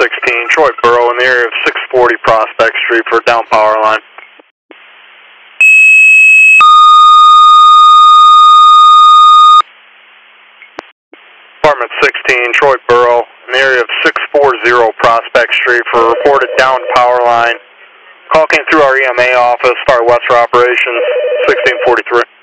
16, Troy Burrow in the area of 640 Prospect Street for down power line. Apartment 16, Troy Burrow in the area of 640 Prospect Street for reported down power line. Call came through our EMA office, Fire Western Operations, 1643.